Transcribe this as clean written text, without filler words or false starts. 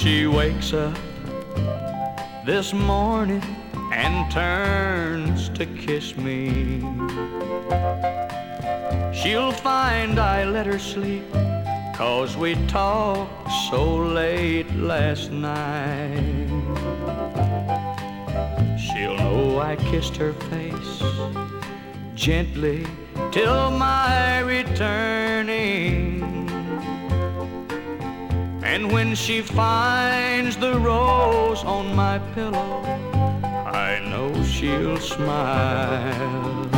she wakes up this morning and turns to kiss me, she'll find I let her sleep, 'cause we talked so late last night. She'll know I kissed her face gently till my returning, and when she finds the rose on my pillow, I know she'll smile.